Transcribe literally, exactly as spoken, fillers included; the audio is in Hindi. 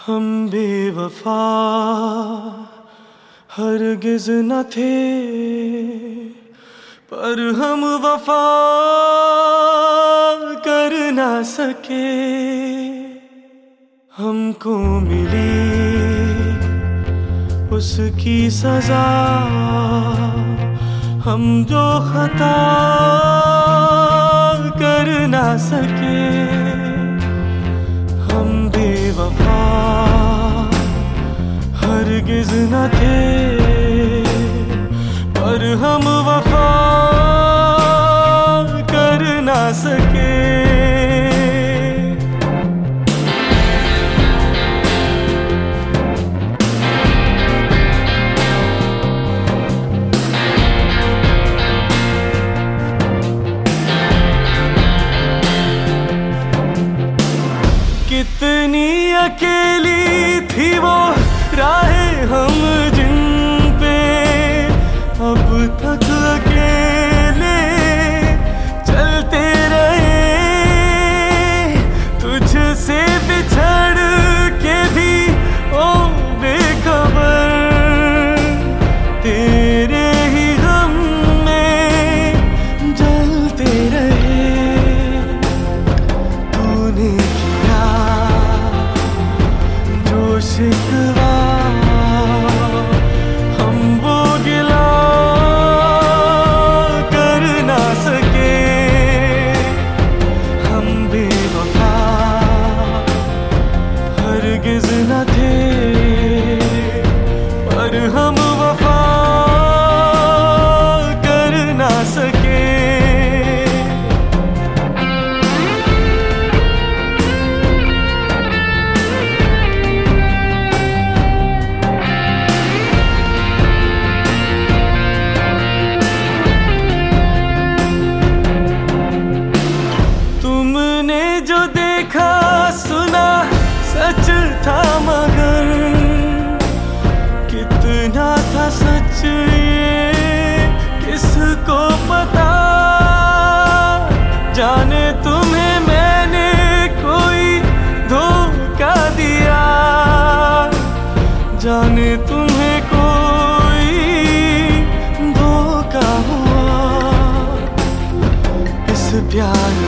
हम बेवफा हरगिज न थे, पर हम वफा कर ना सके। हमको मिली उसकी सजा, हम जो खता कर ना सके। हम बेवफा हरगिज न थे, पर हम वफा कर ना सके। कितनी अकेली थी वो राहें हम जिन पे अब तक अकेले चलते रहे। तुझसे बिछड़ के भी ओ बेखबर, तेरे ही गम में जलते रहे। तूने किया जो शिकवा, हम वो गिला कर ना सके। हम बेवफा हरगिज न थे, पर हम वफा कर ना सके। तुमने जो देखा सुना सच था, मगर कितना था सच ये किसको पता। जाने तुम्हें मैंने कोई धोखा दिया, जाने तुम्हें कोई धोखा हुआ। इस प्यार